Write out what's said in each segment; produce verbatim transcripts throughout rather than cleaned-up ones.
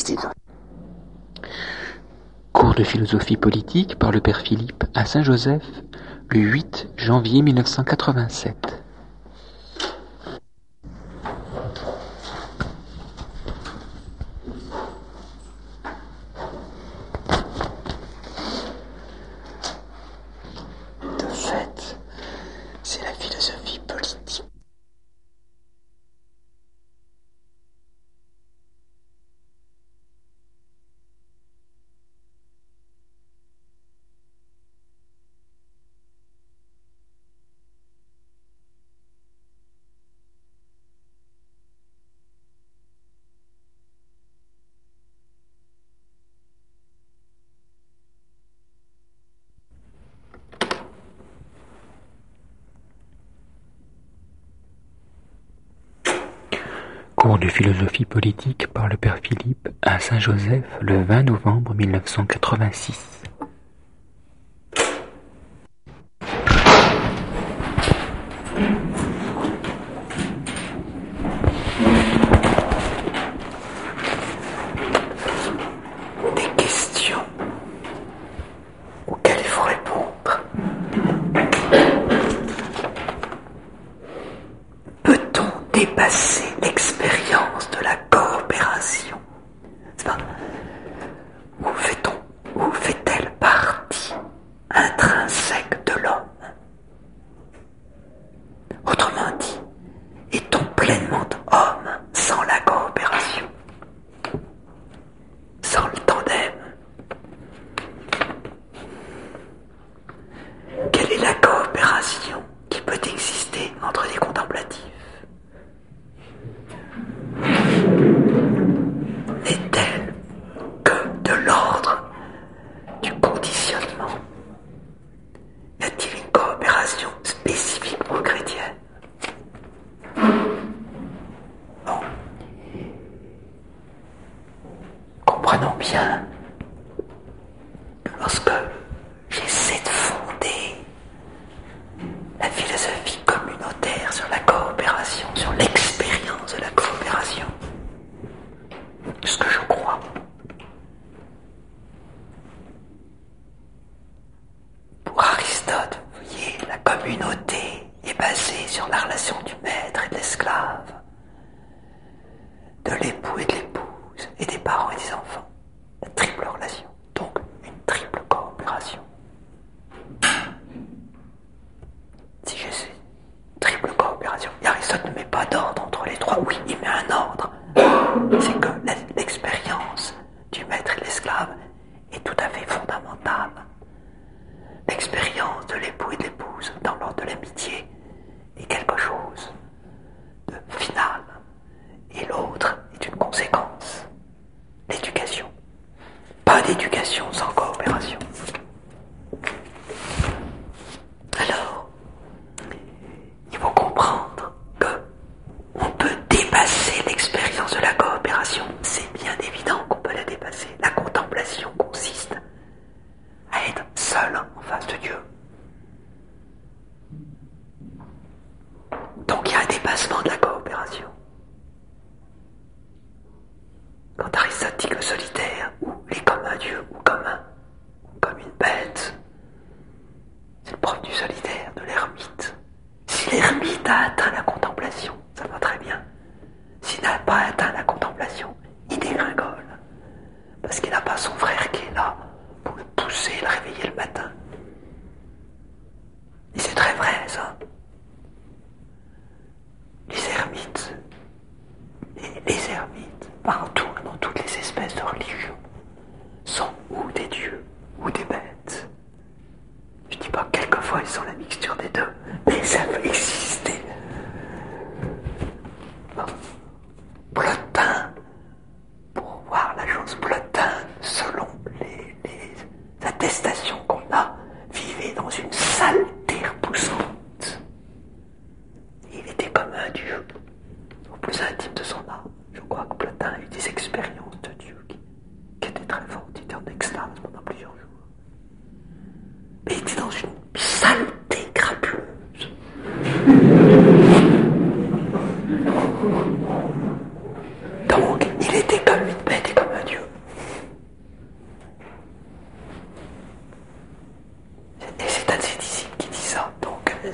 précédent. Cours de philosophie politique par le père Philippe à Saint-Joseph, le huit janvier mille neuf cent quatre-vingt-sept. De fait, c'est la philosophie politique. Cours de philosophie politique par le père Philippe à Saint-Joseph, le vingt novembre mille neuf cent quatre-vingt-six. Des questions auxquelles il faut répondre. Peut-on dépasser l'expérience de la coopération? C'est pas, où fait-on, où fait-elle partie intrinsèque de l'homme? Autrement dit, est-on pleinement homme sans la coopération, sans le tandem? Quelle est la coopération qui peut exister entre les contemplatifs? N'est-elle que de l'ordre du conditionnement? Y a-t-il une coopération spécifiquement chrétienne? Bon. Comprenons bien que lorsque j'essaie de fonder la philosophie communautaire sur la coopération, sur l'expérience de la coopération, ce que je crois, pour Aristote, vous voyez, la communauté est basée sur la relation du maître et de l'esclave, de l'époux et de l'épouse, et des parents et des enfants. La triple relation, donc une triple coopération. Si j'ai une triple coopération, et Aristote ne met pas d'ordre entre les trois, oui, il met un ordre. C'est que l'expérience du maître et de l'esclave est tout à fait fondamentale. L'expérience de l'époux et de l'épouse dans l'ordre de l'amitié est quelque chose de final, et l'autre est une conséquence. L'éducation. Pas d'éducation sans coopération. Alors, il faut comprendre que on peut dépasser l'expérience de la coopération. C'est bien évident qu'on peut la dépasser. La contemplation consiste à être seul en face de Dieu. Donc il y a un dépassement de la coopération. Quand Aristote dit que le solitaire, ou est comme un Dieu, ou comme un, ou comme une bête, c'est le propre du solitaire, de l'ermite. Si l'ermite a atteint la contemplation, ça va très bien. S'il n'a pas atteint la contemplation, il dégringole. Parce qu'il n'a pas son frère qui est là pour le pousser, le réveiller le matin. Et c'est très vrai, ça. Les ermites, les, les ermites, partout, dans toutes les espèces de religions, sont ou des dieux, ou des bêtes. Je dis pas que quelquefois ils sont la mixture des deux, mais ça peut exister. Bon. Plotin, pour voir la chose, Plotin, selon les, les attestations qu'on a, vivait dans une saleté repoussante. Il était comme un dieu, au plus intime de son âme. Je crois que Plotin a eu des expériences de Dieu qui, qui étaient très fortes, il était en extase pendant plusieurs jours. Mais il était dans une saleté crapuleuse. Donc, il était comme une bête et comme un dieu.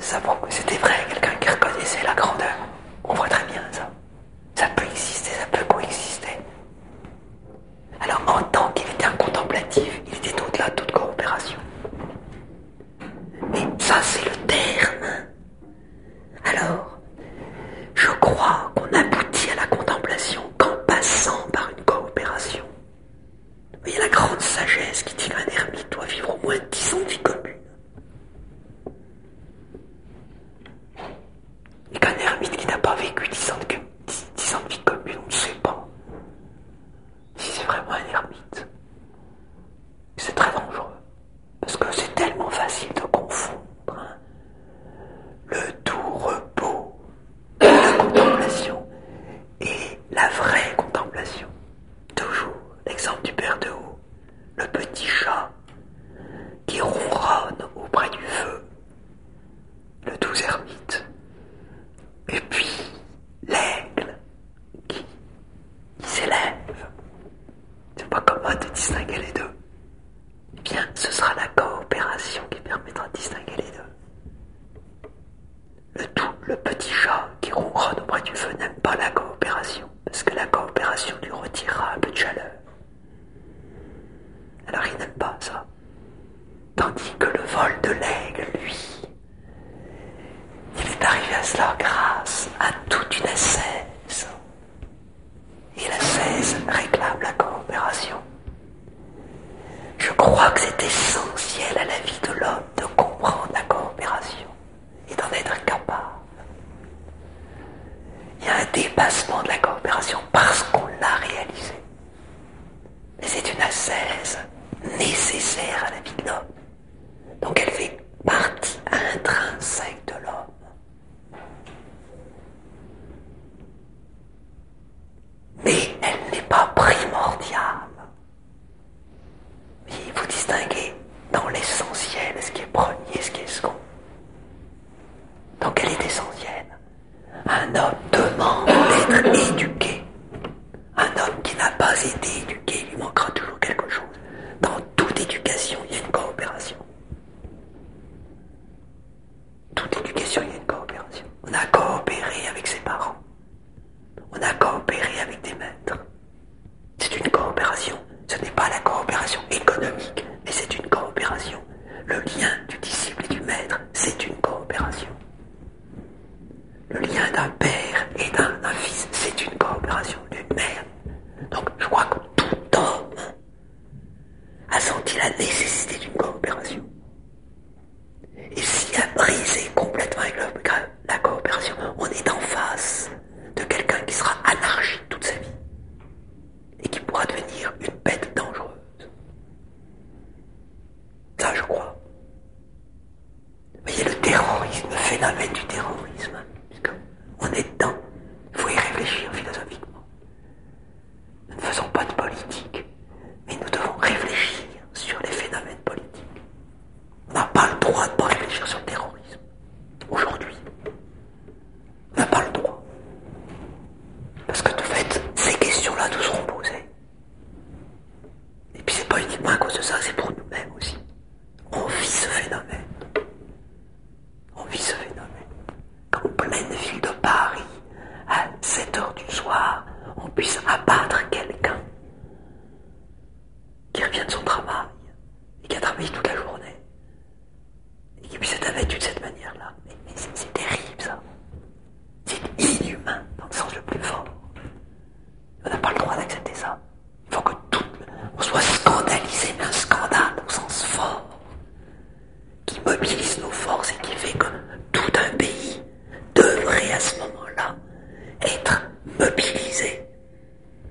ça prouve que c'était vrai, quelqu'un qui reconnaissait la grandeur. On voit très bien ça. Ça peut exister, ça peut coexister. Alors en tant qu'il était un contemplatif, il était au-delà de toute coopération. Mais ça c'est le terme. Alors, je crois qu'on aboutit à la contemplation qu'en passant par une coopération. Vous voyez la grande sagesse qui dit qu'un ermite doit vivre au moins dix ans de vie commune. Et qu'un ermite qui n'a pas vécu dix ans de, dix ans de vie commune, on ne sait pas si c'est vraiment un ermite. C'est très dangereux, parce que c'est tellement facile de confondre hein, le doux repos de la contemplation et la vraie contemplation. Toujours l'exemple du père de haut, le petit chat qui ronronne auprès du feu, le doux ermite. Et puis, l'aigle qui, qui s'élève. C'est pas commode de distinguer les deux. Eh bien, ce sera la coopération qui permettra de distinguer les deux. Le tout, le petit chat qui ronronne auprès du feu n'aime pas la coopération, parce que la coopération lui retirera un peu de chaleur. Alors il n'aime pas ça. Tandis que le vol de l'aigle, lui, il est arrivé à cela grâce à toute une ascèse. Et l'ascèse réclame la coopération. Je crois que c'est essentiel à la vie de l'homme de comprendre la coopération et d'en être capable. Il y a un dépassement de la coopération parce qu'on l'a réalisé. Mais c'est une ascèse nécessaire à la vie de l'homme. Donc elle fait partie intrinsèque de l'homme. Mais elle n'est pas primordiale. Il faut distinguer dans l'essentiel ce qui est premier et ce qui est second. Donc elle est essentielle. Un homme demande d'être éduqué. Un homme qui n'a pas été éduqué, il lui manquera toujours quelque chose. Dans toute éducation, il y a une coopération. Toute éducation, il y a une coopération. On a coopéré avec ses parents. On a coopéré avec des maîtres. C'est une coopération. Ce n'est pas la coopération économique, mais c'est une coopération. Le lien du disciple et du maître, c'est une coopération. Le lien d'un père et d'un, d'un fils, c'est une coopération d'une mère. Donc je crois que tout homme a senti la nécessité d'une coopération. Et s'il a brisé complètement avec la coopération, on est en face de quelqu'un qui sera anarchique toute sa vie et qui pourra devenir une bête dangereuse. Ça, je crois. Vous voyez, le terrorisme, le phénomène du terrorisme, on est dedans, il faut y réfléchir philosophiquement. Nous ne faisons pas de politique, mais nous devons réfléchir sur les phénomènes politiques. On n'a pas le droit de ne pas réfléchir sur le terrorisme. Aujourd'hui, on n'a pas le droit. Parce que de fait, ces questions-là nous seront posées. Et puis c'est pas uniquement à cause de ça, c'est pour nous-mêmes aussi. On vit ce phénomène. On vit ce phénomène. Qu'en pleine ville de Paris, à sept heures du soir, on puisse abattre quelqu'un qui revient de son travail et qui a travaillé toute la journée et qui puisse être abattu de cette manière-là. Mais, mais c'est, c'est terrible ça. C'est inhumain dans le sens le plus fort. On n'a pas le droit d'accepter ça. Il faut que tout, on soit scandalisé, mais un scandale au sens fort, qui mobilise nos forces et qui fait que tout un pays devrait à ce moment-là être mobilisé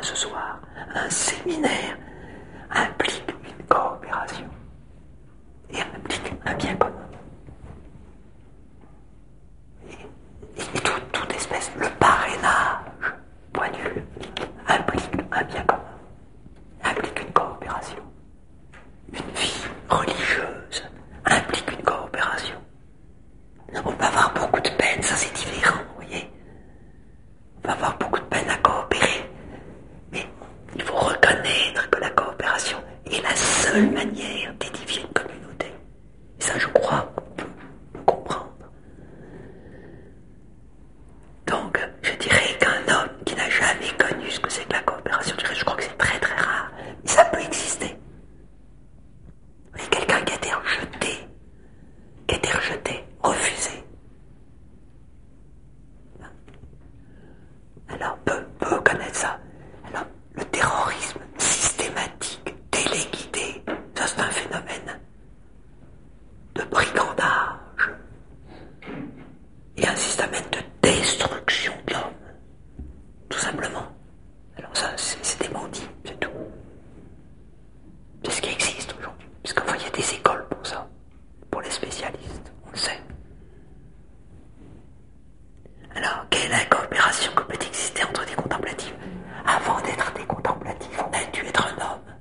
ce soir, un séminaire implique une coopération et implique un bien commun. Et, et tout, toute espèce, le parrainage, point de vue, implique un bien commun, implique une coopération. Une vie religieuse implique une coopération. On peut avoir beaucoup de peine, ça c'est différent, vous voyez. On peut avoir beaucoup de peine à coopérer, mais il faut reconnaître que la coopération est la seule manière d'édifier une communauté. Et ça, je crois qu'on peut le comprendre. Donc, je dirais qu'un homme qui n'a jamais connu ce que c'est que la coopération, je, dirais, je crois que c'est très très rare, mais ça peut exister. Mais quelqu'un qui a été rejeté, qui a été rejeté, refusé, alors peut, peut connaître ça. Alors, le terrorisme systématique, téléguidé, ça c'est un phénomène de brigandage et un système de destruction de l'homme, tout simplement. Alors ça, c'est, c'est démenti, c'est tout. C'est ce qui existe aujourd'hui, parce qu'il y a des écoles pour ça, pour les spécialistes, on le sait. Alors, quelle est la coopération que peut exister entre des contemplatifs? Avant d'être des contemplatifs, on a dû être un homme.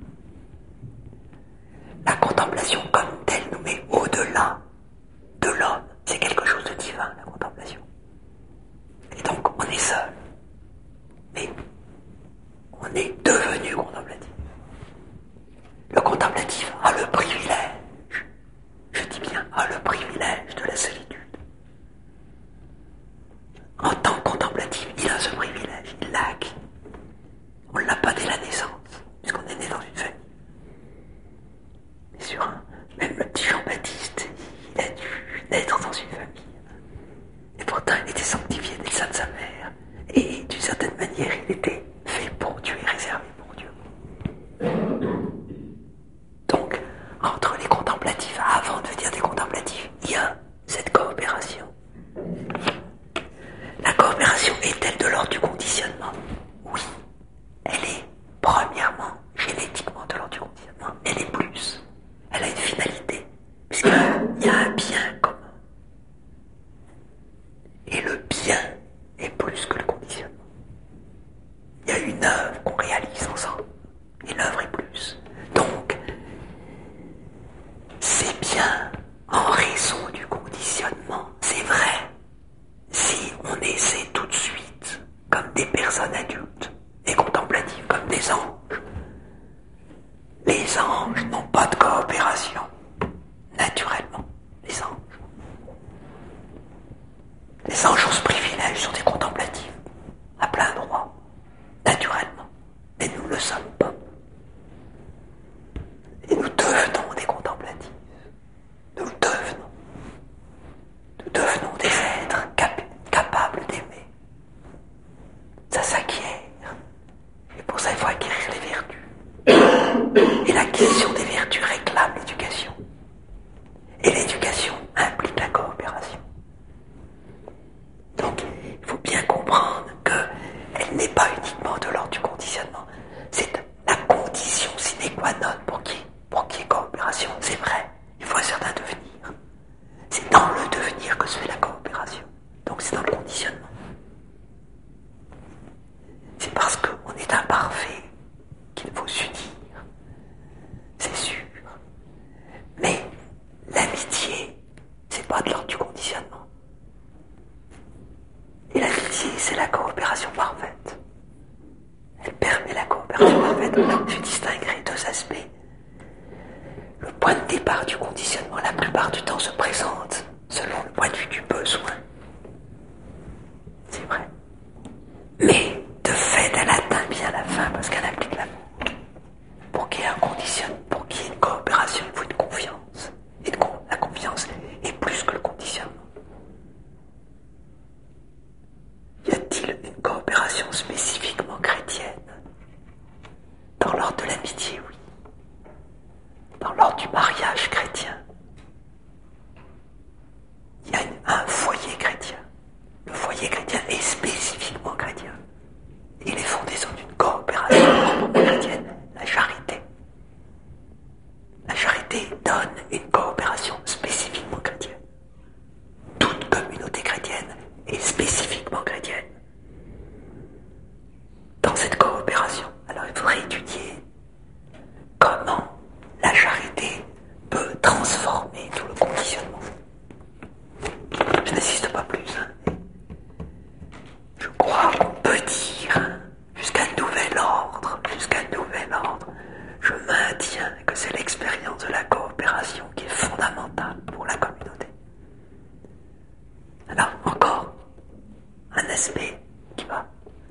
La contemplation comme telle nous met au-delà de l'homme. C'est quelque chose de divin, la contemplation. Et donc, on est seul. Mais on est devenu contemplatif. Le contemplatif a le privilège, je dis bien, a le privilège de la solitude. En tant que contemplatif, il a ce privilège, il l'a acquis. On ne l'a pas dès la naissance, puisqu'on est né dans une famille. Mais sur un, même le petit Jean-Baptiste, il a dû naître dans une famille. Et pourtant, il était sanctifié dès le sein de sa mère. Et d'une certaine manière, il était fait pour Dieu et réservé pour Dieu. Donc, entre les contemplatifs, avant de devenir des contemplatifs, il y a cette coopération. La coopération est-elle de l'ordre du conditionnement? Oui. Elle est, premièrement, génétiquement de l'ordre du conditionnement. Elle est plus. Elle a une finalité. Puisqu'il y a un bien commun. Et le bien est plus que le conditionnement. Il y a une œuvre qu'on réalise ensemble. Et l'œuvre est plus. Donc, c'est bien en raison du conditionnement. C'est vrai. Si on essaie tout de suite, comme des personnes adultes, et contemplatives, comme des anges, les anges n'ont pas de coopération, naturellement, les anges. Les anges ont ce privilège, sont des contemplatifs, à plein droit, naturellement, mais nous ne le sommes pas. Et nous devenons des contemplatifs. Nous devenons. Nous devenons des êtres cap- capables d'aimer. Ça s'acquiert. Et pour ça, il faut acquérir les vertus. Et l'acquisition des vertus réclame l'éducation. Et l'éducation implique la coopération. Donc, il faut bien comprendre qu'elle n'est pas uniquement de l'ordre du conditionnement. C'est la condition sine qua non pour qu'il pour qu'il y ait coopération. C'est vrai, il faut un certain devenir. C'est dans le devenir que se fait la coopération. Donc c'est dans le conditionnement. C'est parce qu'on est imparfait qu'il faut s'unir. C'est sûr. Mais l'amitié, c'est pas de l'ordre du conditionnement. Et l'amitié, c'est la coopération parfaite. Elle permet la coopération parfaite. Je distinguerai deux aspects. Le point de départ du conditionnement, la plupart du temps, se présente selon le point de vue du besoin. C'est vrai. Mais, de fait, elle atteint bien la fin parce qu'elle implique l'amour. Pour qu'il y ait un conditionnement, pour qu'il y ait une coopération, il faut une confiance. Et la confiance est plus que le conditionnement. Y a-t-il une coopération spécifiquement chrétienne? Dans l'ordre de l'amitié, oui. Dans l'ordre du mariage chrétien, il y a une, un foyer chrétien. Le foyer chrétien est spécifiquement chrétien. Il est fondé sur une coopération coopération. Alors il faudrait étudier comment la charité peut transformer tout le conditionnement. Je n'insiste pas plus. Hein. Je crois qu'on peut dire, jusqu'à nouvel ordre, jusqu'à nouvel ordre, je maintiens que c'est l'expérience de la coopération qui est fondamentale pour la communauté. Alors, encore un aspect qui va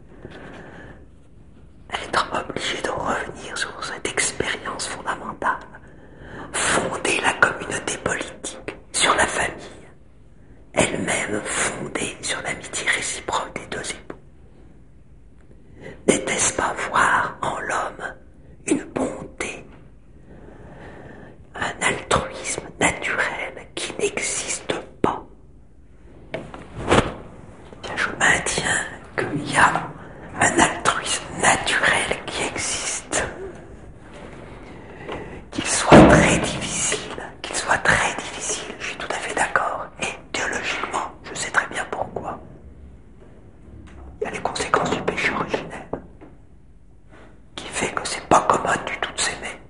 être obligé de revenir sur cette expérience fondamentale. Fonder la communauté politique sur la famille, elle-même fondée sur l'amitié réciproque des deux époux. N'était-ce pas voir en l'homme une bonté, un altruisme naturel qui n'existe pas? Bien, je maintiens qu'il y a un altruisme naturel qui existe, qu'il soit très difficile, qu'il soit très difficile, je suis tout à fait d'accord, et théologiquement, je sais très bien pourquoi. Il y a les conséquences du péché originel, qui fait que c'est pas commode du tout de s'aimer.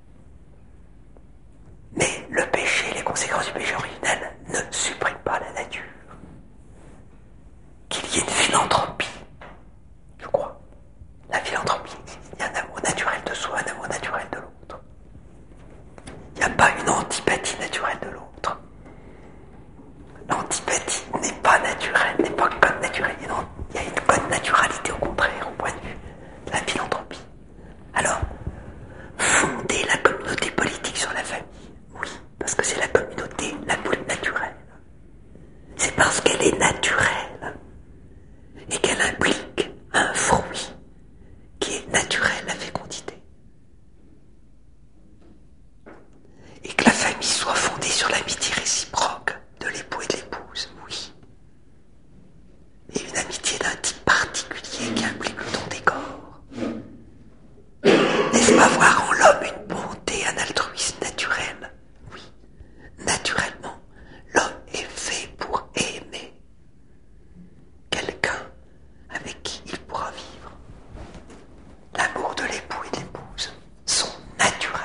Mais le péché, les conséquences du péché originel ne suppriment pas la nature. Qu'il y ait une philanthropie, je crois. La philanthropie existe. Il y a un amour naturel de soi, un amour naturel de l'autre. Il n'y a pas une antipathie naturelle de l'autre. L'antipathie n'est pas naturelle, n'est pas un code naturel. Il y a une code naturalité au contraire, au point de vue de la philanthropie. Alors, fonder la communauté politique sur la famille, oui, parce que c'est la communauté la plus naturelle. C'est parce qu'elle est naturelle et qu'elle implique un fruit qui est naturel, la fécondité. Et que la famille soit fondée sur l'amitié réciproque de l'époux et de l'épouse, oui. Et une amitié d'un type particulier qui implique le don des corps. N'est-ce pas voir en l'homme une bonté, un altruisme naturel? Oui. Naturellement, l'homme est fait pour aimer quelqu'un avec qui il pourra vivre. L'amour de l'époux et de l'épouse sont naturels.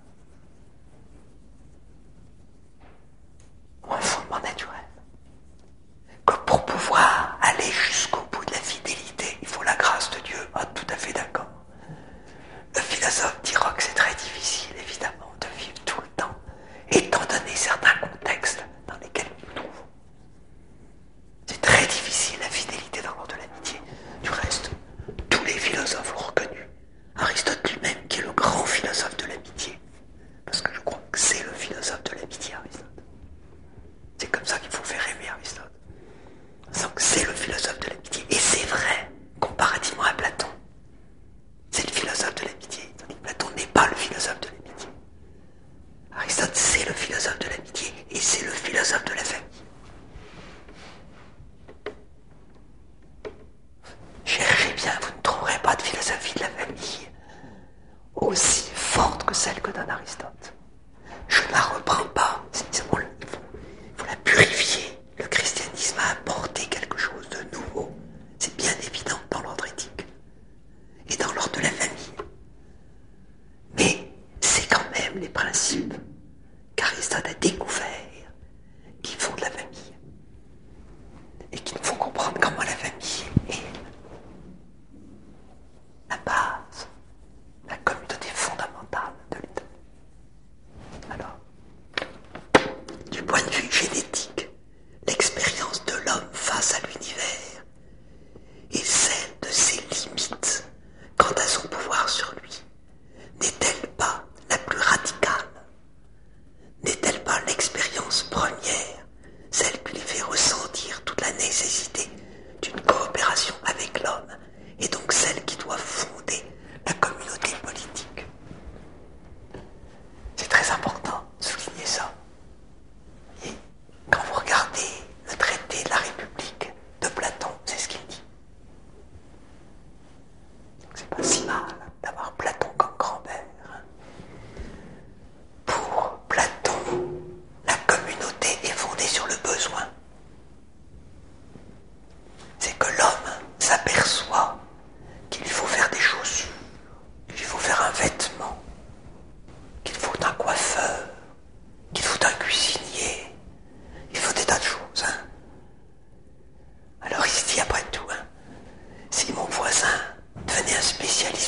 Ou un fondement naturel. Que pour pouvoir aller jusqu'au bout de la fidélité, il faut la grâce de Dieu. Ah, tout à fait d'accord. Le philosophe dira que c'est très difficile, évidemment, de vivre tout le temps, étant donné certains contextes dans lesquels nous nous trouvons. C'est très difficile, la fidélité dans l'ordre de l'amitié. Du reste, tous les philosophes l'ont reconnu. Aristote lui-même, qui est le grand philosophe de l'amitié, parce que je crois que c'est le philosophe de l'amitié, Aristote. C'est comme ça qu'il faut faire aimer Aristote. Donc c'est le philosophe de l'amitié. Et c'est vrai, comparativement à Platon. C'est le philosophe de l'amitié. Tandis que Platon n'est pas le philosophe de l'amitié. Aristote, c'est le philosophe de l'amitié et c'est le philosophe de la famille. Cherchez bien, vous ne trouverez pas de philosophie de la famille aussi forte que celle que donne Aristote. Je ne la reprends pas. C'est, c'est bon, il faut, il faut la purifier. Le christianisme a apporté quelque chose de nouveau. C'est bien évident dans l'ordre éthique et dans l'ordre de la famille. Mais c'est quand même les principes qu'Aristote a découverts qui font de la famille et qui nous font comprendre comment la famille est la base, la communauté fondamentale de l'État. Alors, du point de vue génétique, l'expérience de l'homme face à l'univers est celle de ses limites quant à son pouvoir sur lui. N'est-elle pas la plus radicale? N'est-elle pas l'expérience première, celle qui lui fait ressentir toute la nécessité d'une coopération avec l'homme, et donc celle qui doit fonder la communauté politique? C'est très important de souligner ça. Et quand vous regardez le traité de la République de Platon, c'est ce qu'il dit. Donc c'est pas si mal d'avoir Platon comme grand-père. Pour Platon, la communauté est fondée sur le besoin. C'est que l'homme s'aperçoit qu'il faut faire des choses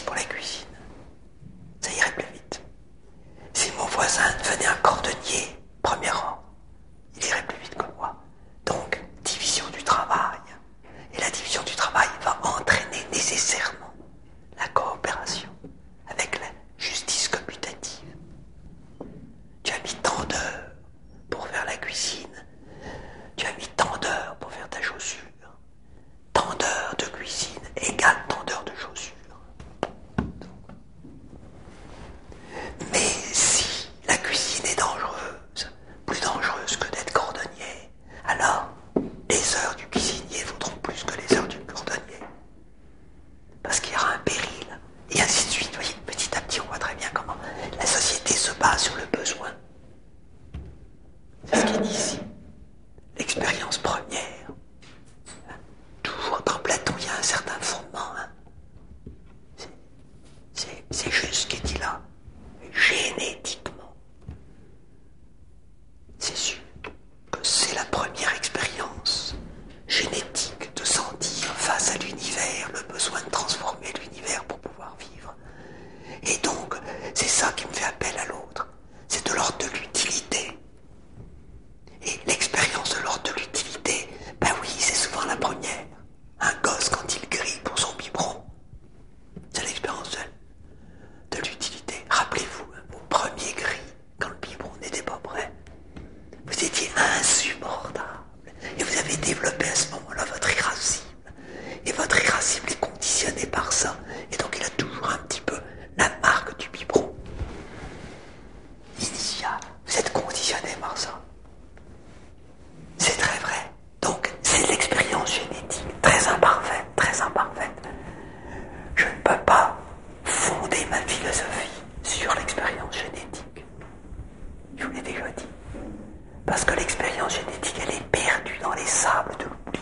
aussi pour la cuisine. Ça irait plus vite. Si mon voisin devenait un cordonnier, premier rang, il irait plus vite que moi. Donc, division du travail. Et la division du travail va entraîner nécessairement la coopération avec la justice commutative. Tu as mis tant d'heures pour faire la cuisine. Tu as mis tant d'heures pour faire ta chaussure. Tant d'heures de cuisine égale tant d'heures de chaussure. Mais si la cuisine est dangereuse, plus dangereuse que d'être cordonnier, alors les heures du cuisinier vaudront plus que les heures du cordonnier. Parce qu'il y aura un péril, et ainsi de suite. Vous voyez, petit à petit, on voit très bien comment la société se base sur le besoin. C'est ce qui est dit ici. L'expérience première. Toujours dans Platon, il y a un certain fondement. Hein. C'est, c'est, c'est juste ce qui est dit là. Génétiquement. C'est sûr que c'est la première expérience génétique de sentir face à l'univers le besoin de transformer l'univers pour pouvoir vivre. Et donc, c'est ça qui me fait appel à l'autre. C'est de l'ordre de l'utilité. Et l'expérience de l'ordre de l'utilité, ben oui, c'est souvent la première. Un gosse, quand il grille pour son biberon, c'est l'expérience de, de l'utilité. Rappelez-vous, hein, vos premiers grilles, quand le biberon n'était pas prêt, vous étiez insupportable. Et vous avez développé à ce moment-là votre irascible. Et votre irascible est conditionné par ça. Et donc il a toujours un petit peu la marque du biberon initial. Vous êtes conditionné par ça. C'est très vrai. Donc c'est l'expérience génétique, très imparfaite, très imparfaite. Je ne peux pas fonder ma philosophie sur l'expérience génétique. Je vous l'ai déjà dit. Parce que l'expérience génétique, elle est perdue dans les sables de l'oubli.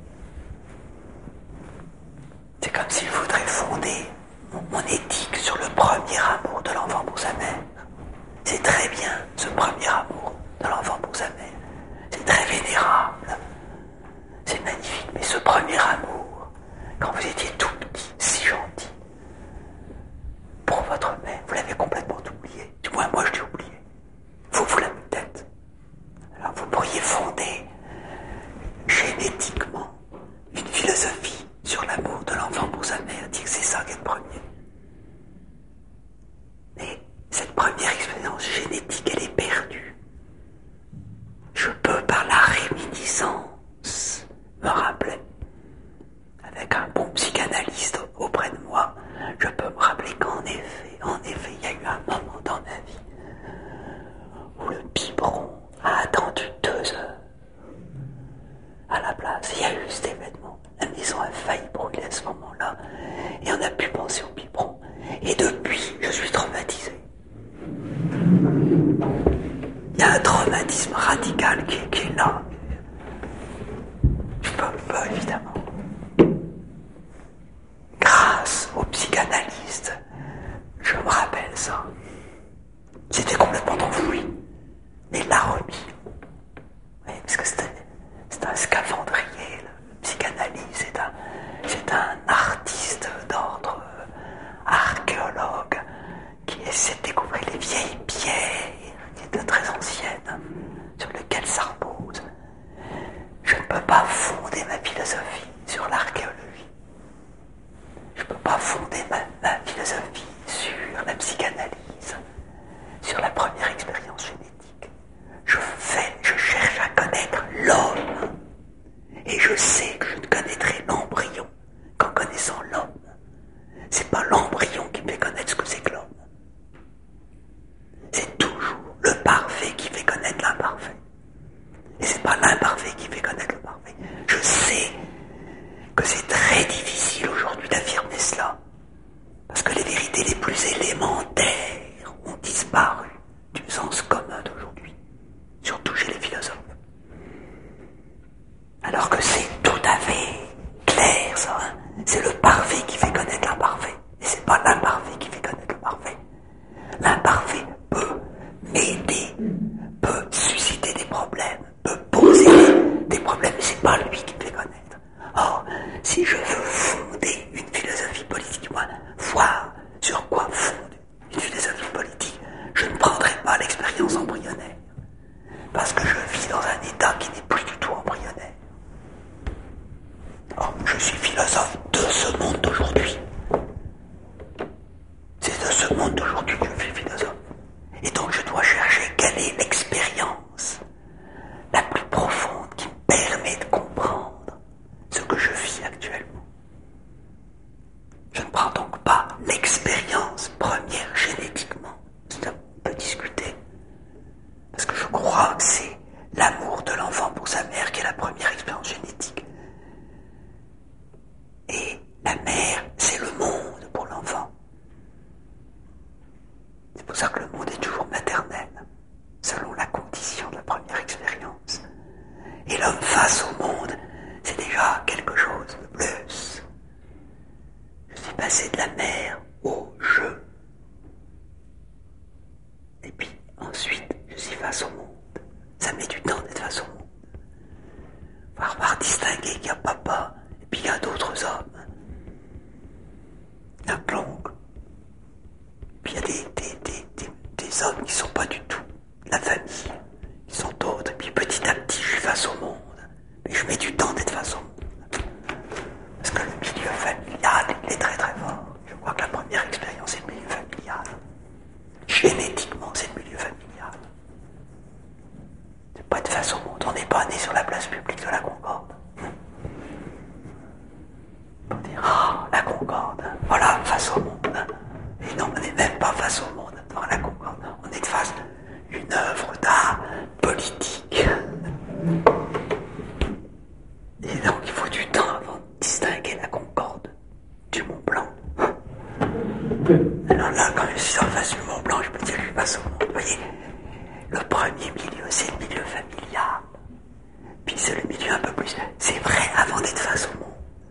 C'est comme s'il faudrait fonder mon, mon éthique sur le premier amour de l'enfant pour sa mère. C'est très bien, ce premier amour de l'enfant pour sa mère. C'est très vénérable. C'est magnifique, mais ce premier amour, quand vous étiez tout petit, si gentil, pour votre mère, vous l'avez complètement oublié. Du moins, moi, je l'ai oublié. Vous, vous l'avez peut-être. Alors, vous pourriez fonder génétiquement une philosophie sur l'amour de l'enfant pour sa mère, dire que c'est ça qui est le premier. Mais cette première expérience génétique, elle est perdue. Je peux, par la réminiscence, me rappeler, avec un bon psychanalyste auprès de moi, je peux me rappeler qu'en effet, en effet, il y a eu un moment dans ma vie où le biberon a attendu deux heures à la place. Il y a eu cet événement. La maison a failli brûler à ce moment-là et on a pu penser au biberon. Et depuis, je suis traumatisé. Il y a un traumatisme radical qui, qui est là. Je peux pas, évidemment. Grâce au psychanalyste, je me rappelle ça. C'était complètement enfoui. Mais il l'a remis. Oui, parce que c'est, c'est un scaphandrier. Le psychanalyse, c'est un, c'est un artiste d'ordre archéologue qui essaie de découvrir les vieilles pierres qui étaient très anciennes, sur lesquelles ça repose. Je ne peux pas fonder ma philosophie sur l'archéologie. Je ne peux pas fonder ma, ma philosophie sur la psychanalyse, sur la première expérience génétique. Je fais, je cherche à connaître l'homme. Et je sais que je ne connaîtrai l'embryon qu'en connaissant l'homme. C'est pas l'embryon qui me fait connaître ce que c'est que l'homme. C'est toujours le parfait qui fait connaître l'imparfait. Et c'est pas l'imparfait qui fait connaître le parfait. Je sais que c'est très difficile aujourd'hui d'affirmer cela. Parce que les vérités les plus élémentaires ont disparu du sens commun d'aujourd'hui. Surtout chez les philosophes. Alors que c'est tout à fait clair, ça. Hein, c'est le parfait qui fait connaître l'imparfait. Et c'est pas l'imparfait qui fait connaître le parfait. L'imparfait peut m'aider, peut susciter des problèmes, peut poser des problèmes, mais c'est pas lui qui me fait connaître. Or, si je veux fonder une philosophie politique, du moins, voir ce monde d'aujourd'hui, je suis philosophe. Et donc je dois chercher quelle est l'expérience la plus profonde qui me permet de comprendre ce que je vis actuellement. Je ne prends donc pas l'expérience première génétiquement. Ça, on peut discuter. Parce que je crois que c'est l'amour de l'enfant pour sa mère qui est la première expérience génétique. Et la mère, c'est le monde pour l'enfant. C'est pour ça que le monde est toujours maternel, selon la condition de la première expérience. Et l'homme face au monde, c'est déjà quelque chose de plus. Je suis passé de la mère au jeu. Et puis ensuite, je suis face au monde. Ça met du temps d'être face au monde. Il va falloir distinguer qu'il y a papa et puis il y a d'autres hommes. Il y a Plonk. Puis il y a des, des, des, des, des hommes qui ne sont pas du tout de la famille. Ils sont d'autres. Et puis petit à petit, je suis face au monde. Mais je mets du temps d'être face au monde. Parce que le milieu familial, il est très très fort. Je crois que la première expérience, c'est le milieu familial. Génétiquement, c'est le milieu familial. C'est pas être face au monde. On n'est pas né sur la place publique de la Concorde. Pour dire, ah, la Concorde, voilà, face au monde. Et non, on n'est même pas face au monde devant la Concorde. On est face à une œuvre d'art politique. Et donc, il faut du temps avant de distinguer la Concorde du Mont Blanc. Alors là, quand je suis en face du Mont Blanc, je peux dire que je suis face au monde. Vous voyez, le premier milieu, c'est le milieu familial. Puis c'est le milieu un peu plus... C'est vrai avant d'être face au monde.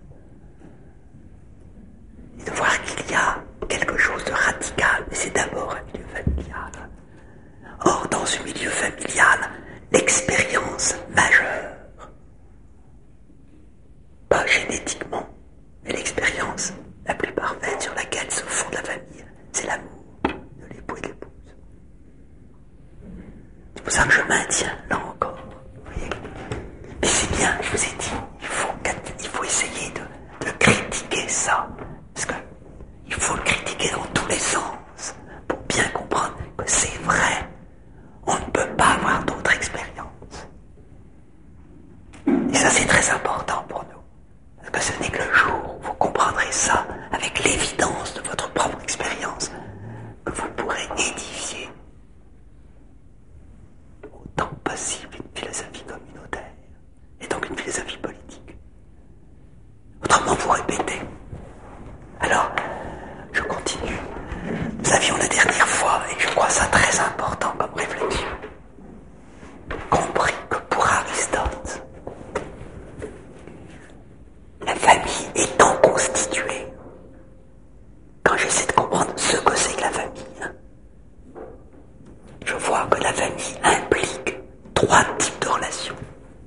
Et de voir qu'il y a quelque chose de radical, mais c'est d'abord un milieu familial. Or, dans ce milieu familial, l'expérience majeure, pas génétiquement, mais l'expérience la plus parfaite sur laquelle se fonde la famille, c'est l'amour de l'époux et de l'épouse. C'est pour ça que je maintiens, là encore, vous voyez. Mais c'est bien, je vous ai dit, il faut, il faut essayer de, de critiquer ça, parce que il faut le critiquer dans tous les sens, pour bien comprendre que c'est vrai, on ne peut pas avoir d'autre expérience. Et ça c'est très important pour nous, parce que ce n'est que le jour où vous comprendrez ça, avec l'évidence de votre propre expérience, que vous pourrez édifier autant possible une philosophie communautaire, et donc une philosophie politique. Autrement, vous répétez. Alors, je continue. Nous avions la dernière fois, et je crois ça très important comme réflexion, compris que pour Aristote, la famille étant constituée, quand j'essaie de comprendre ce que c'est que la famille, je vois que la famille implique trois types de relations.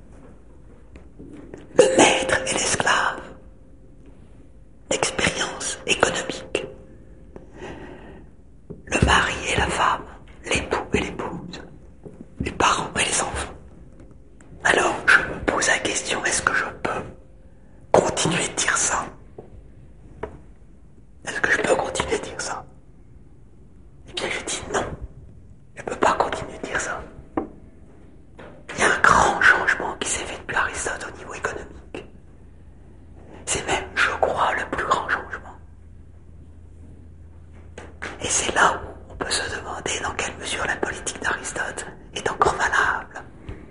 Le maître et l'esclave, l'expérience économique, le mari et la femme, l'époux et l'épouse, les parents et les enfants. Alors je me pose la question, est-ce que je peux continuer de dire ça? Est-ce que je peux continuer de dire ça? Eh bien je dis non, je ne peux pas continuer de dire ça. Il y a un grand changement qui s'est fait depuis Aristote au niveau économique. C'est même, je crois, le plus grand changement. Et c'est là où on peut se demander dans quelle mesure la politique d'Aristote est encore valable.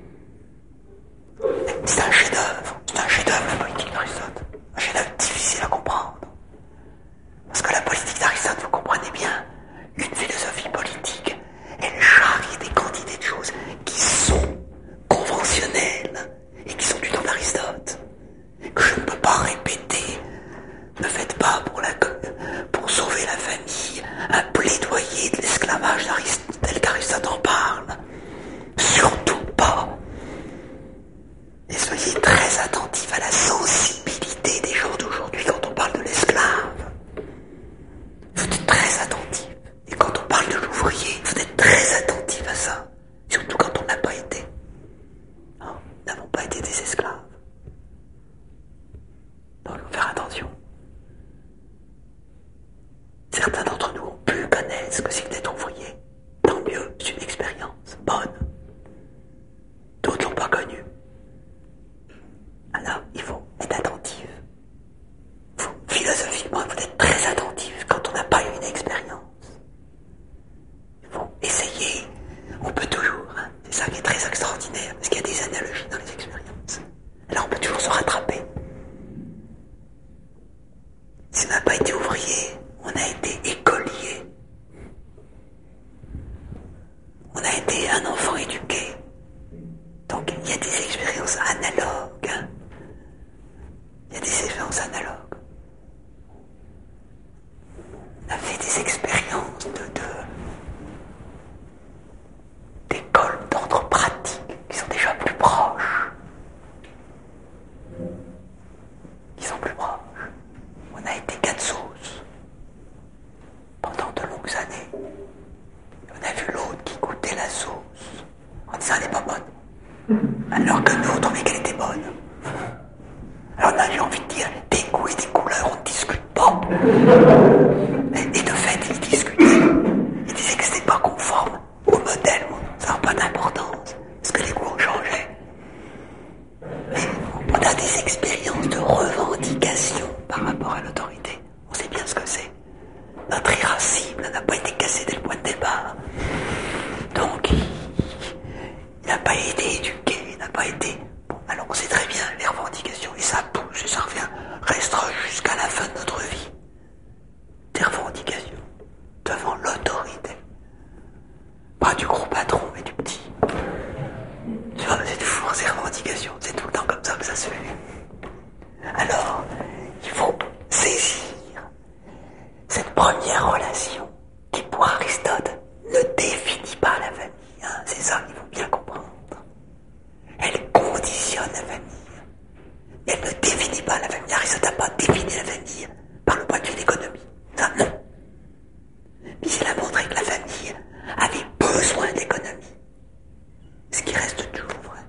C'est un chef-d'œuvre, c'est un chef-d'œuvre la politique d'Aristote. Un chef-d'œuvre difficile à comprendre. Parce que la politique d'Aristote, vous comprenez bien, une philosophie politique, elle charrie des quantités de choses qui sont conventionnelles et qui sont du temps d'Aristote, que je ne peux pas répéter. Ne faites pas pour, la, pour sauver la famille un plaidoyer de l'esclavage tel qu'Aristote en parle. Surtout pas. Et soyez très attentifs à la sensibilité des gens d'aujourd'hui quand on parle de l'esclave. Il faut être très attentif. Et quand on parle de l'ouvrier, il faut être très attentif à ça. Surtout quand on n'a pas été. Non, nous n'avons pas été des esclaves. Donc il faut faire attention. Certains d'entre nous ont pu connaître connaissent ce que c'est que d'être ouvrier. Tant mieux, c'est une expérience bonne. D'autres l'ont pas connue. Alors, il faut être attentif. Faut, philosophiquement, il faut être très attentif quand on n'a pas eu une expérience. Il faut essayer. On peut toujours, hein, c'est ça qui est très extraordinaire, parce qu'il y a des analogies dans les expériences. Alors on peut toujours se rattraper. Si on n'a pas été ouvrier, on a été écolier. On a été un enfant éduqué. Donc il y a des expériences analogues. Hein. Il y a des expériences analogues. On a fait des expériences de, de d'écoles d'ordre pratique qui sont déjà plus proches. Qui sont plus proches. On a été quatre sauces pendant de longues années. On a vu l'autre qui goûtait la sauce en disant elle n'est pas bonne. Alors que nous, on trouvait qu'elle était bonne. Alors là, j'ai envie de dire, des goûts et des couleurs, on ne discute pas. Et, et de fait, ils discutaient. Ils disaient que c'était pas conforme au modèle. Ça n'a pas d'importance, parce que les goûts ont changé. Mais on a des expériences de revendication par rapport à l'autorité. On sait bien ce que c'est. Notre irascible n'a pas été cassé dès le point de départ. Donc, il n'a pas été éduqué, il n'a pas été... Bon, alors on sait très bien les revendications, et ça pousse, et ça revient, restera jusqu'à la fin de notre vie. Des revendications devant l'autorité. Pas du gros patron, mais du petit. Tu vois, c'est toujours ces revendications, c'est tout le temps comme ça que ça se fait. Alors, il faut saisir cette première relation qui, pour Aristote, ne définit pas la famille. Hein, c'est ça qu'il faut bien comprendre. Elle conditionne la famille. Elle ne définit pas la famille. Aristote n'a pas défini la famille par le point de vue de l'économie. Ça, non. Mais il a montré que la famille avait besoin d'économie. Ce qui reste toujours vrai.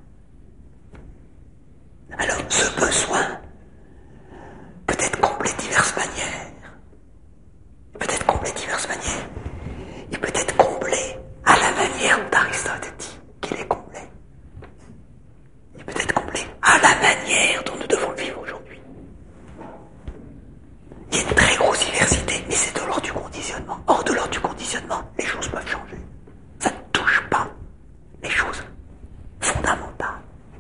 Alors, ce besoin peut être comblé de diverses manières. Il peut être comblé de diverses manières. Il peut être comblé à la manière dont Aristote dit qu'il est comblé. Il peut être comblé à la manière dont nous devons le vivre aujourd'hui. Il y a une très grosse diversité, mais c'est de l'ordre du conditionnement. Hors de l'ordre du conditionnement, les choses peuvent changer. Ça ne touche pas les choses fondamentales.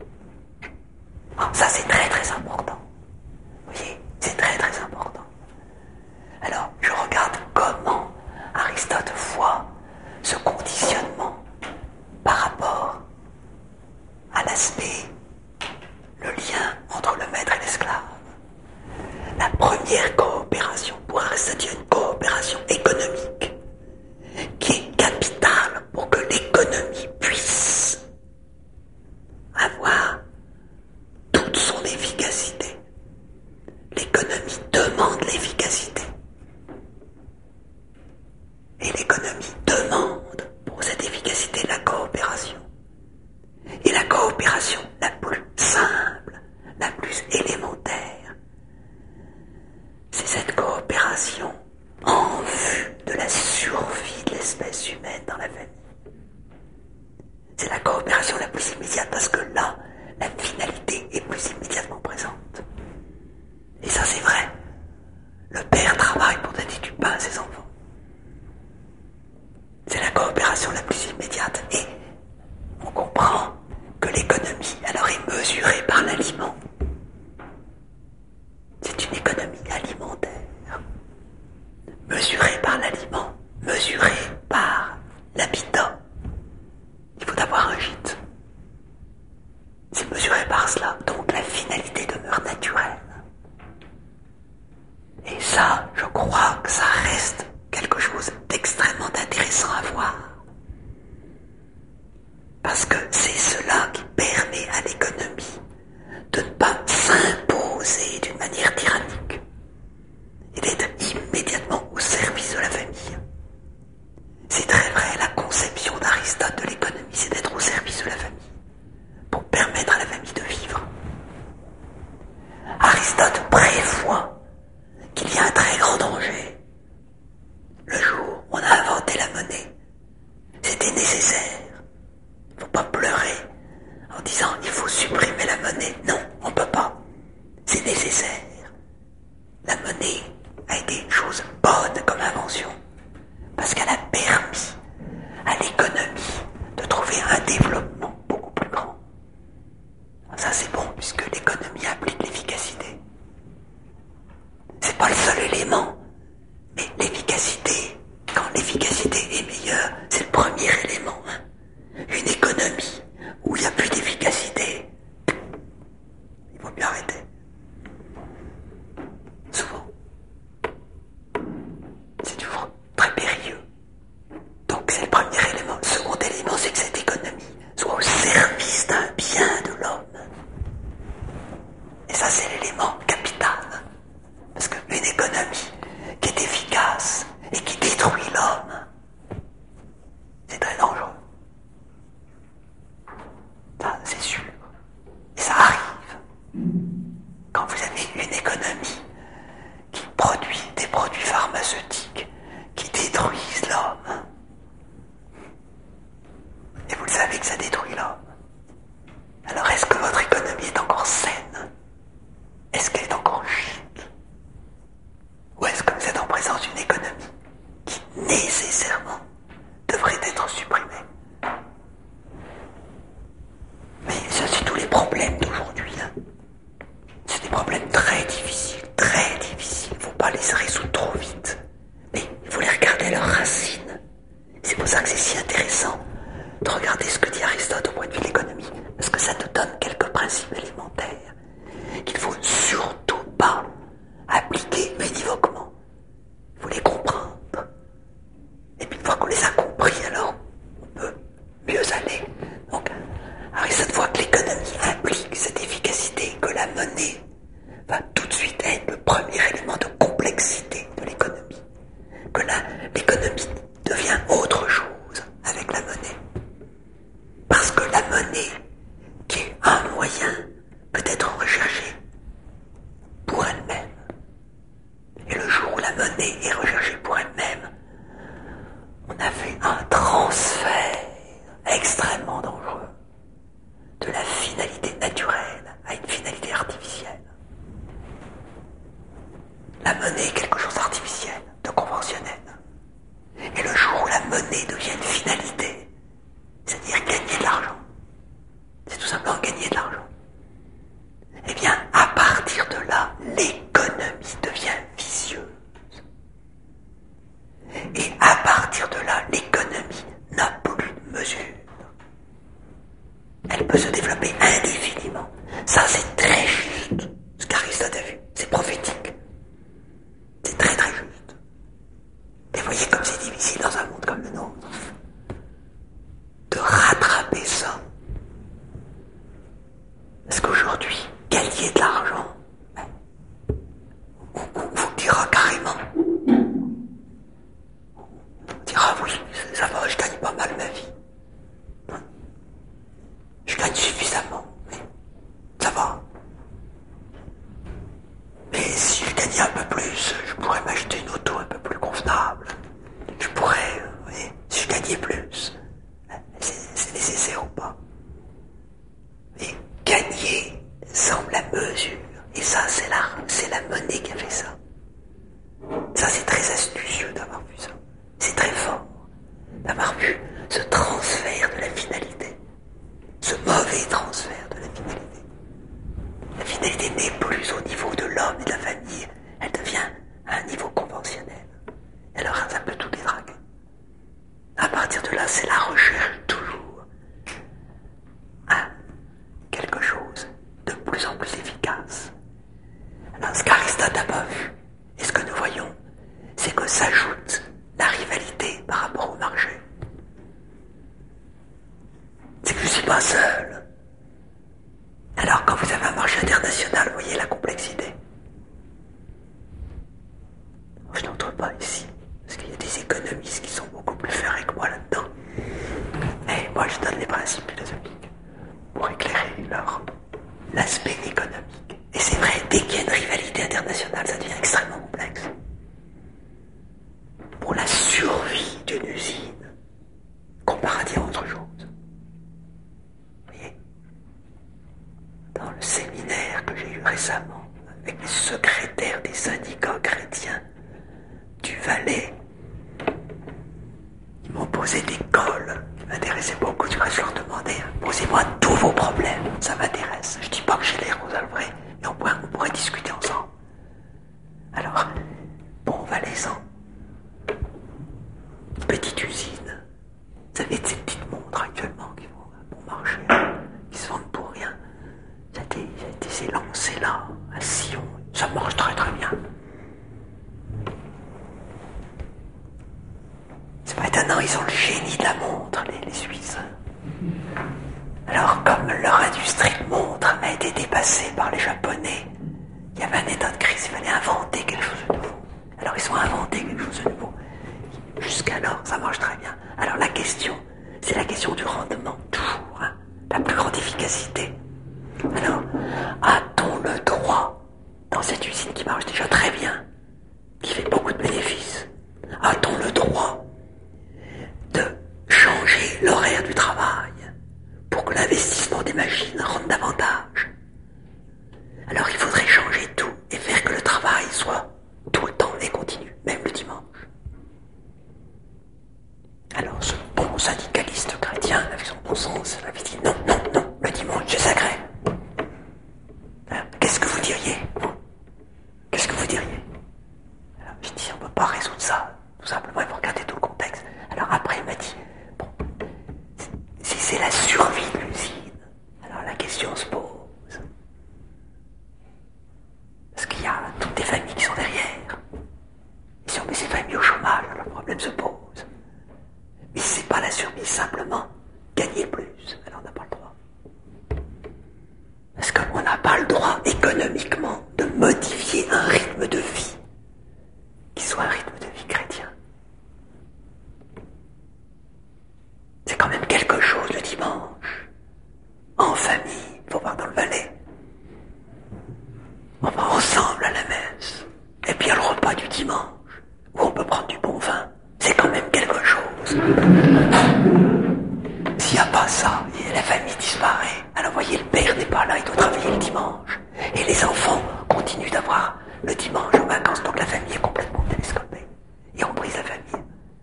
Ça, c'est très très important. Vous voyez, c'est très très important. Alors, je regarde comment Aristote voit ce conditionnement par rapport à l'aspect, le lien entre le maître et l'esclave. La première coopération, pour Aristote, il y a une coopération économique qui est capitale pour que l'économie puisse avoir toute son efficacité. L'économie demande l'efficacité. Et l'économie demande pour cette efficacité la coopération. Et la coopération la plus simple, la plus élémentaire, c'est cette coopération en vue de la survie de l'espèce humaine dans la famille. C'est la coopération la plus immédiate parce que là, la finalité est plus immédiatement présente. Et ça, c'est vrai. Le père travaille pour donner du pain à ses enfants. C'est la coopération la plus immédiate. Et on comprend que l'économie, alors, est mesurée par l'aliment. C'est une économie alimentaire. Mesurée par l'aliment. Mesurée par l'habitat. Il faut avoir un gîte. C'est mesuré par cela. Donc la finalité demeure naturelle. Et ça, je crois que ça reste quelque chose d'extrêmement intéressant à voir. Parce que c'est nécessaire. Il ne faut pas pleurer en disant il faut supprimer la monnaie. Non, on ne peut pas. C'est nécessaire. La monnaie a été une chose bonne comme invention parce qu'elle a permis à l'économie de trouver un développement beaucoup plus grand. Ça c'est bon puisque l'économie implique l'efficacité. C'est pas le seul élément, mais l'efficacité, quand l'efficacité est meilleure, c'est le premier élément. Hein. Une économie où il n'y a plus d'efficacité, il faut mieux arrêter. Souvent. C'est toujours très périlleux. Donc c'est le premier élément. Le second élément, c'est que cette économie soit au service d'un bien de l'homme. Et ça, c'est l'élément capital. Parce qu'une économie qui est efficace et qui détruit l'homme, c'est très dangereux. Ça, c'est sûr. Et ça arrive. Quand vous avez une économie qui produit des produits pharmaceutiques qui détruisent l'homme, et vous le savez que ça détruit l'homme, alors est-ce que votre économie est encore saine? Est-ce qu'elle est encore juste? Ou est-ce que vous êtes en présence d'une économie qui nécessairement devrait être supprimée? Mais ça, c'est tous les problèmes d'aujourd'hui. Hein. C'est des problèmes très difficiles, très difficiles. Il ne faut pas les résoudre trop vite. Mais il faut les regarder à leurs racines. C'est pour ça que c'est si intéressant de regarder ce que dit Aristote au point de vue de l'économie. Parce que ça nous donne quelques principes élémentaires qu'il ne faut surtout pas appliquer univoquement. Il faut les comprendre. Et puis une fois qu'on les a compris, alors on peut mieux aller. Donc Aristote voit que l'économie implique cette efficacité, que la monnaie va tout de suite être le premier élément de complexité de l'économie. Que la, l'économie devient autre chose avec la monnaie. Parce que la monnaie, qui est un moyen, peut être recherchée pour elle-même. Et le jour où la monnaie est recherchée pour elle-même, on a fait un transfert extrêmement dangereux de la finalité naturelle à une finalité artificielle. La monnaie est quelque chose d'artificiel, de conventionnel. Et le jour où la monnaie devient une finalité, c'est-à-dire gagner de l'argent, c'est tout simplement gagner de l'argent, eh bien, à partir de là, l'économie devient vicieuse. Et à partir de là, l'économie n'a plus de mesure. Elle peut se développer indéfiniment. Ça, c'est très juste. Ce qu'Aristote a vu, c'est prophétique. C'est très très juste. Et voyez comme c'est difficile dans un monde comme le nôtre de rattraper ça. Parce qu'aujourd'hui, gagner de l'argent, on, on vous dira carrément. On dira oui, ça va, je gagne pas mal ma vie. Je gagne suffisamment, mais ça va. Mais si je gagnais un peu plus, je pourrais m'acheter une auto un peu plus convenable. Je pourrais, oui, si je gagnais plus. C'est, c'est nécessaire ou pas? Et gagner semble la mesure. Et ça, c'est la, c'est la monnaie qui a fait ça. Ça, c'est très astucieux d'avoir vu ça. C'est très fort d'avoir vu ce transfert de la finalité. Ce mauvais transfert de la finalité. La finalité n'est plus au niveau de l'homme et de la famille. Elle devient à un niveau conventionnel. Alors, ça peut tout détraquer. À partir de là, c'est la recherche toujours à quelque chose de plus en plus efficace. Alors, ce qu'Aristote n'a pas vu, et ce que nous voyons, c'est que s'ajoute la rivalité par rapport au marché. C'est que je ne suis pas seul. Alors, quand vous avez un marché international, vous voyez la complexité. Je n'entre pas ici, parce qu'il y a des économistes qui sont beaucoup plus ferrés que moi là-dedans. Mais moi, je donne les principes philosophiques pour éclairer leur, l'aspect économique. Et c'est vrai, dès qu'il y a une rivalité internationale, ça devient extrêmement complexe. Pour la survie d'une usine, comparativement maintenant, ils ont le génie de la montre, les, les Suisses. Alors, comme leur industrie de montre a été dépassée par les Japonais, il y avait un état de crise, il fallait inventer quelque chose de nouveau. Alors, ils ont inventé quelque chose de nouveau. Jusqu'alors, ça marche très bien. Alors, la question, c'est la question du rendement, toujours, hein, la plus grande efficacité. Alors, a-t-on le droit, dans cette usine qui marche déjà très bien, qui fait beaucoup de bénéfices, a-t-on le droit de changer l'horaire du travail pour que l'investissement des machines rende davantage? Alors il faudrait changer tout et faire que le travail soit tout le temps et continu, même le dimanche. Alors ce bon syndicaliste chrétien, avec son bon sens, avait dit non, non, non, le dimanche c'est sacré. Alors, qu'est-ce que vous diriez? Qu'est-ce que vous diriez? Alors je dis on ne peut pas résoudre ça, tout simplement il faut regarder tout le contexte. Alors après il m'a dit, bon, si c'est la survie de l'usine, alors la question se pose. Parce qu'il y a toutes des familles qui sont derrière. Et si on met ces familles au chômage, alors le problème se pose. Mais si c'est pas la survie, simplement gagner plus, alors on n'a pas le droit. Parce qu'on n'a pas le droit économiquement de modifier un rythme de vie qui soit un rythme de vie chrétien. C'est quand même quelque chose le dimanche. En famille, il faut voir dans le Valais. On va ensemble à la messe. Et puis il y a le repas du dimanche, où on peut prendre du bon vin. C'est quand même quelque chose. S'il n'y a pas ça, et la famille disparaît. Alors voyez, le père n'est pas là, il doit travailler le dimanche. Et les enfants continuent d'avoir le dimanche en vacances, donc la famille est complètement télescopée. Et on brise la famille.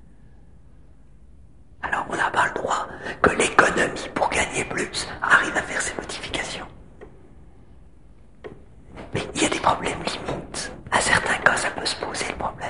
Alors on n'a pas le droit que l'économie, pour gagner plus, arrive à faire ses modifications. Mais il y a des problèmes limites. À certains cas, ça peut se poser le problème.